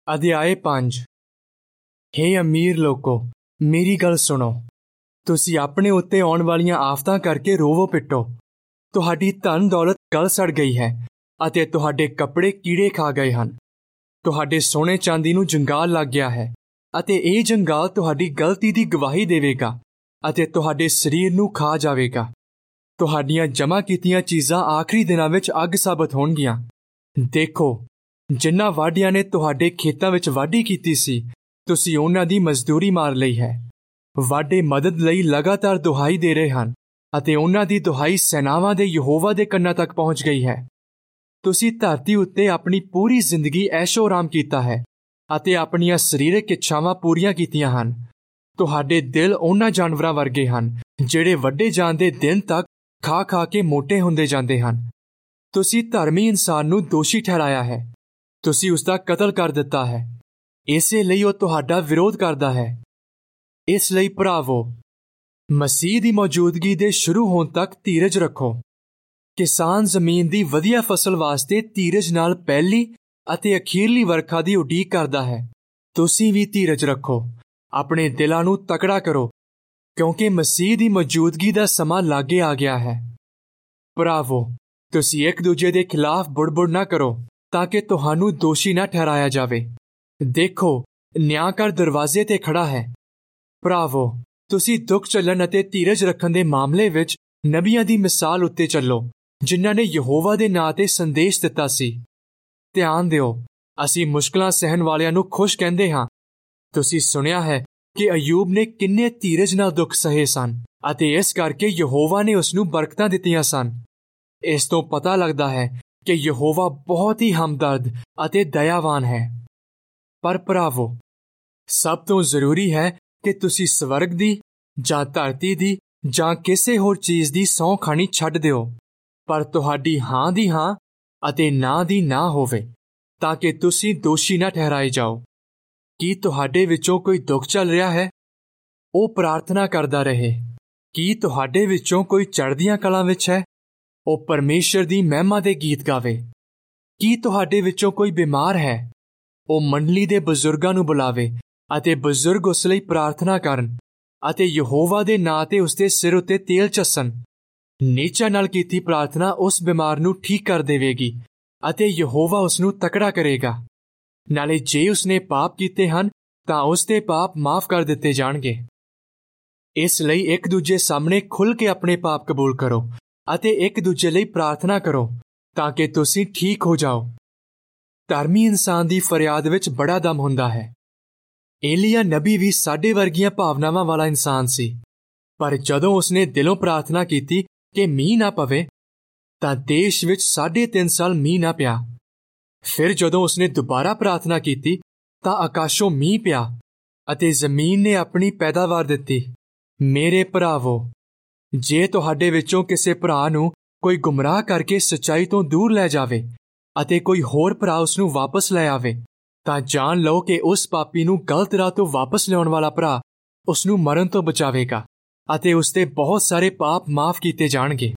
ਅਧਿਆਇ 5। ਹੇ ਅਮੀਰ ਲੋਕੋ, ਮੇਰੀ ਗੱਲ ਸੁਣੋ। ਤੁਸੀਂ ਆਪਣੇ ਉੱਤੇ ਆਉਣ ਵਾਲੀਆਂ ਆਫਤਾਂ ਕਰਕੇ ਰੋਵੋ ਪਿੱਟੋ। ਤੁਹਾਡੀ ਧਨ ਦੌਲਤ ਗਲ ਸੜ ਗਈ ਹੈ ਅਤੇ ਤੁਹਾਡੇ ਕੱਪੜੇ ਕੀੜੇ ਖਾ ਗਏ ਹਨ। ਤੁਹਾਡੇ ਸੋਨੇ ਚਾਂਦੀ ਨੂੰ ਜੰਗਾਲ ਲੱਗ ਗਿਆ ਹੈ ਅਤੇ ਇਹ ਜੰਗਾਲ ਤੁਹਾਡੀ ਗਲਤੀ ਦੀ ਗਵਾਹੀ ਦੇਵੇਗਾ ਅਤੇ ਤੁਹਾਡੇ ਸਰੀਰ ਨੂੰ ਖਾ ਜਾਵੇਗਾ। ਤੁਹਾਡੀਆਂ ਜਮ੍ਹਾਂ ਕੀਤੀਆਂ ਚੀਜ਼ਾਂ ਆਖਰੀ ਦਿਨਾਂ ਵਿੱਚ ਅੱਗ ਸਾਬਤ ਹੋਣਗੀਆਂ। ਦੇਖੋ, ਜਿਨ੍ਹਾਂ ਵਾਢੀਆਂ ਨੇ ਤੁਹਾਡੇ ਖੇਤਾਂ ਵਿੱਚ ਵਾਢੀ ਕੀਤੀ ਸੀ, ਤੁਸੀਂ ਉਹਨਾਂ ਦੀ ਮਜ਼ਦੂਰੀ ਮਾਰ ਲਈ ਹੈ। ਵਾਢੇ ਮਦਦ ਲਈ ਲਗਾਤਾਰ ਦੁਹਾਈ ਦੇ ਰਹੇ ਹਨ ਅਤੇ ਉਹਨਾਂ ਦੀ ਦੁਹਾਈ ਸੈਨਾਵਾਂ ਦੇ ਯਹੋਵਾ ਦੇ ਕੰਨਾਂ ਤੱਕ ਪਹੁੰਚ ਗਈ ਹੈ। ਤੁਸੀਂ ਧਰਤੀ ਉੱਤੇ ਆਪਣੀ ਪੂਰੀ ਜ਼ਿੰਦਗੀ ਐਸ਼ੋ-ਆਰਾਮ ਕੀਤਾ ਹੈ ਅਤੇ ਆਪਣੀਆਂ ਸਰੀਰਕ ਇੱਛਾਵਾਂ ਪੂਰੀਆਂ ਕੀਤੀਆਂ ਹਨ। ਤੁਹਾਡੇ ਦਿਲ ਉਹਨਾਂ ਜਾਨਵਰਾਂ ਵਰਗੇ ਹਨ ਜਿਹੜੇ ਵੱਢੇ ਜਾਣ ਦੇ ਦਿਨ ਤੱਕ ਖਾ ਕੇ ਮੋਟੇ ਹੁੰਦੇ ਜਾਂਦੇ ਹਨ। ਤੁਸੀਂ ਧਰਮੀ ਇਨਸਾਨ ਨੂੰ ਦੋਸ਼ੀ ਠਹਿਰਾਇਆ ਹੈ। ਤੁਸੀਂ ਉਸ ਦਾ ਕਤਲ ਕਰ ਦਿੱਤਾ ਹੈ। ਇਸੇ ਲਈ ਉਹ ਤੁਹਾਡਾ ਵਿਰੋਧ ਕਰਦਾ ਹੈ। ਇਸ ਲਈ ਭਰਾਵੋ, ਮਸੀਹ ਦੀ ਮੌਜੂਦਗੀ ਦੇ ਸ਼ੁਰੂ ਹੋਣ ਤੱਕ ਧੀਰਜ ਰੱਖੋ। ਕਿਸਾਨ ਜ਼ਮੀਨ ਦੀ ਵਧੀਆ ਫਸਲ ਵਾਸਤੇ ਧੀਰਜ ਨਾਲ ਪਹਿਲੀ ਅਤੇ ਅਖੀਰਲੀ ਵਰਖਾ ਦੀ ਉਡੀਕ ਕਰਦਾ ਹੈ। ਤੁਸੀਂ ਵੀ ਧੀਰਜ ਰੱਖੋ। ਆਪਣੇ ਦਿਲਾਂ ਨੂੰ ਤਕੜਾ ਕਰੋ, ਕਿਉਂਕਿ ਮਸੀਹ ਦੀ ਮੌਜੂਦਗੀ ਦਾ ਸਮਾਂ ਲਾਗੇ ਆ ਗਿਆ ਹੈ। ਭਰਾਵੋ, ਤੁਸੀਂ ਇੱਕ ਦੂਜੇ ਦੇ ਖਿਲਾਫ ਬੁੜਬੁੜ ਨਾ ਕਰੋ ਤਾਂ ਕਿ ਤੁਹਾਨੂੰ ਦੋਸ਼ੀ ਨਾ ਠਹਿਰਾਇਆ ਜਾਵੇ। ਦੇਖੋ, ਨਿਆਂਘਰ ਦਰਵਾਜ਼ੇ ਤੇ ਖੜਾ ਹੈ। ਭਰਾਵੋ, ਤੁਸੀਂ ਦੁੱਖ ਝੱਲਣ ਅਤੇ ਧੀਰਜ ਰੱਖਣ ਦੇ ਮਾਮਲੇ ਵਿੱਚ ਨਬੀਆਂ ਦੀ ਮਿਸਾਲ ਉੱਤੇ ਚੱਲੋ, ਜਿਨ੍ਹਾਂ ਨੇ ਯਹੋਵਾ ਦੇ ਨਾਂ ਤੇ ਸੰਦੇਸ਼ ਦਿੱਤਾ ਸੀ। ਧਿਆਨ ਦਿਓ, ਅਸੀਂ ਮੁਸ਼ਕਲਾਂ ਸਹਿਣ ਵਾਲਿਆਂ ਨੂੰ ਖੁਸ਼ ਕਹਿੰਦੇ ਹਾਂ। ਤੁਸੀਂ ਸੁਣਿਆ ਹੈ ਕਿ ਅਯੂਬ ਨੇ ਕਿੰਨੇ ਧੀਰਜ ਨਾਲ ਦੁੱਖ ਸਹੇ ਸਨ ਅਤੇ ਇਸ ਕਰਕੇ ਯਹੋਵਾ ਨੇ ਉਸ ਨੂੰ ਬਰਕਤਾਂ ਦਿੱਤੀਆਂ ਸਨ। ਇਸ ਤੋਂ ਪਤਾ ਲੱਗਦਾ ਹੈ ਕਿ ਯਹੋਵਾ ਬਹੁਤ ਹੀ ਹਮਦਰਦ ਅਤੇ ਦਇਆਵਾਨ ਹੈ। ਪਰ ਭਰਾਵੋ, ਸਭ ਤੋਂ ਜ਼ਰੂਰੀ ਹੈ ਕਿ ਤੁਸੀਂ ਸਵਰਗ ਦੀ ਜਾਂ ਧਰਤੀ ਦੀ ਜਾਂ ਕਿਸੇ ਹੋਰ ਚੀਜ਼ ਦੀ ਸਹੁੰ ਖਾਣੀ ਛੱਡ ਦਿਓ, ਪਰ ਤੁਹਾਡੀ ਹਾਂ ਦੀ ਹਾਂ ਅਤੇ ਨਾ ਦੀ ਨਾ ਹੋਵੇ, ਤਾਂ ਕਿ ਤੁਸੀਂ ਦੋਸ਼ੀ ਨਾ ਠਹਿਰਾਏ ਜਾਓ। ਕੀ ਤੁਹਾਡੇ ਵਿੱਚੋਂ ਕੋਈ ਦੁੱਖ ਚੱਲ ਰਿਹਾ ਹੈ? ਉਹ ਪ੍ਰਾਰਥਨਾ ਕਰਦਾ ਰਹੇ। ਕੀ ਤੁਹਾਡੇ ਵਿੱਚੋਂ ਕੋਈ ਚੜ੍ਹਦੀਆਂ ਕਲਾਂ ਵਿੱਚ ਹੈ? ਉਹ ਪਰਮੇਸ਼ਰ ਦੀ ਮਹਿਮਾ ਦੇ ਗੀਤ ਗਾਵੇ। ਕੀ ਤੁਹਾਡੇ ਵਿੱਚੋਂ ਕੋਈ ਬਿਮਾਰ ਹੈ? ਉਹ ਮੰਡਲੀ ਦੇ ਬਜ਼ੁਰਗਾਂ ਨੂੰ ਬੁਲਾਵੇ ਅਤੇ ਬਜ਼ੁਰਗ ਉਸ ਲਈ ਪ੍ਰਾਰਥਨਾ ਕਰਨ ਅਤੇ ਯਹੋਵਾ ਦੇ ਨਾਂ ਤੇ ਉਸ ਦੇ ਸਿਰ ਉੱਤੇ ਤੇਲ ਚੱਸਣ। ਨੀਚਾ ਨਾਲ ਕੀਤੀ ਪ੍ਰਾਰਥਨਾ ਉਸ ਬਿਮਾਰ ਨੂੰ ਠੀਕ ਕਰ ਦੇਵੇਗੀ ਅਤੇ ਯਹੋਵਾ ਉਸ ਨੂੰ ਤਕੜਾ ਕਰੇਗਾ। ਨਾਲੇ ਜੇ ਉਸਨੇ ਪਾਪ ਕੀਤੇ ਹਨ ਤਾਂ ਉਸ ਦੇ ਪਾਪ ਮਾਫ ਕਰ ਦਿੱਤੇ ਜਾਣਗੇ। ਇਸ ਲਈ ਇੱਕ ਦੂਜੇ ਸਾਹਮਣੇ ਖੁੱਲ੍ਹ ਕੇ ਆਪਣੇ ਪਾਪ ਕਬੂਲ ਕਰੋ ਅਤੇ ਇੱਕ ਦੂਜੇ ਲਈ ਪ੍ਰਾਰਥਨਾ ਕਰੋ ਤਾਂ ਕਿ ਤੁਸੀਂ ਠੀਕ ਹੋ ਜਾਓ। ਧਰਮੀ ਇਨਸਾਨ ਦੀ ਫਰਿਆਦ ਵਿੱਚ ਬੜਾ ਦਮ ਹੁੰਦਾ ਹੈ। ਏਲੀਆ ਨਬੀ ਵੀ ਸਾਡੇ ਵਰਗੀਆਂ ਭਾਵਨਾਵਾਂ ਵਾਲਾ ਇਨਸਾਨ ਸੀ, ਪਰ ਜਦੋਂ ਉਸਨੇ ਦਿਲੋਂ ਪ੍ਰਾਰਥਨਾ ਕੀਤੀ ਕਿ ਮੀਂਹ ਨਾ ਪਵੇ ਤਾਂ ਦੇਸ਼ ਵਿੱਚ 3.5 ਸਾਲ ਮੀਂਹ ਨਾ ਪਿਆ। ਫਿਰ ਜਦੋਂ ਉਸਨੇ ਦੁਬਾਰਾ ਪ੍ਰਾਰਥਨਾ ਕੀਤੀ ਤਾਂ ਆਕਾਸ਼ੋਂ ਮੀਂਹ ਪਿਆ ਅਤੇ ਜ਼ਮੀਨ ਨੇ ਆਪਣੀ ਪੈਦਾਵਾਰ ਦਿੱਤੀ। ਮੇਰੇ ਭਰਾਵੋ, ਜੇ ਤੁਹਾਡੇ ਵਿੱਚੋਂ ਕਿਸੇ ਭਰਾ ਨੂੰ ਕੋਈ ਗੁੰਮਰਾਹ ਕਰਕੇ ਸੱਚਾਈ ਤੋਂ ਦੂਰ ਲੈ ਜਾਵੇ ਅਤੇ ਕੋਈ ਹੋਰ ਭਰਾ ਉਸ ਨੂੰ ਵਾਪਸ ਲੈ ਆਵੇ, ਤਾਂ ਜਾਣ ਲਓ ਕਿ ਉਸ ਪਾਪੀ ਨੂੰ ਗਲਤ ਰਾਹ ਤੋਂ ਵਾਪਸ ਲਿਆਉਣ ਵਾਲਾ ਭਰਾ ਉਸ ਨੂੰ ਮਰਨ ਤੋਂ ਬਚਾਵੇਗਾ ਅਤੇ ਉਸ ਦੇ ਬਹੁਤ ਸਾਰੇ ਪਾਪ ਮਾਫ ਕੀਤੇ ਜਾਣਗੇ।